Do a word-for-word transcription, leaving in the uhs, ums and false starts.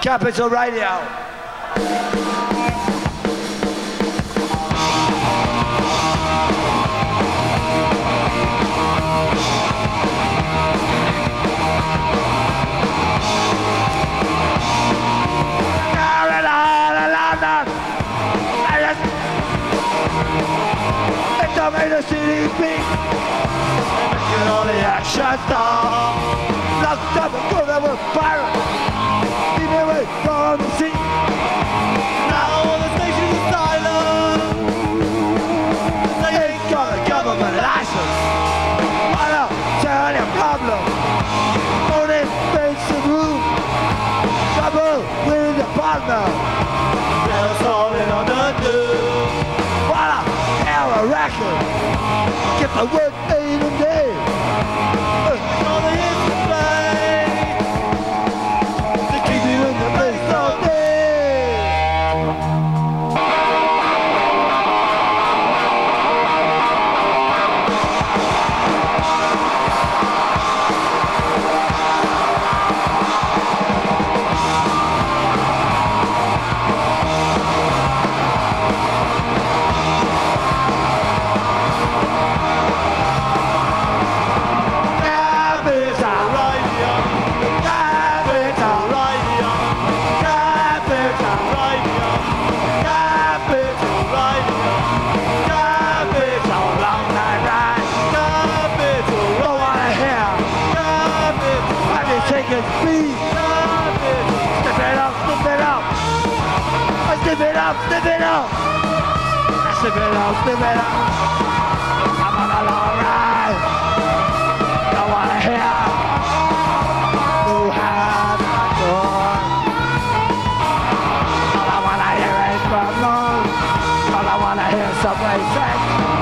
Capital Radio. Made a city beat. Making all the action stop. Locked up and good of a pirate. Leave me away from the sea. Now all the stations are silent. They ain't got a government license. Why not tell your problem? Only face the room. Trouble with your partner. They're falling on the news. Why not have a record? Get the work made and day. All the hits to play. To keep you in the place all day. Step it up, step it up, step it up, step it up. I'm on a long ride. Don't wanna hear who had my door. All I wanna hear is from moon. All I wanna hear is somebody say.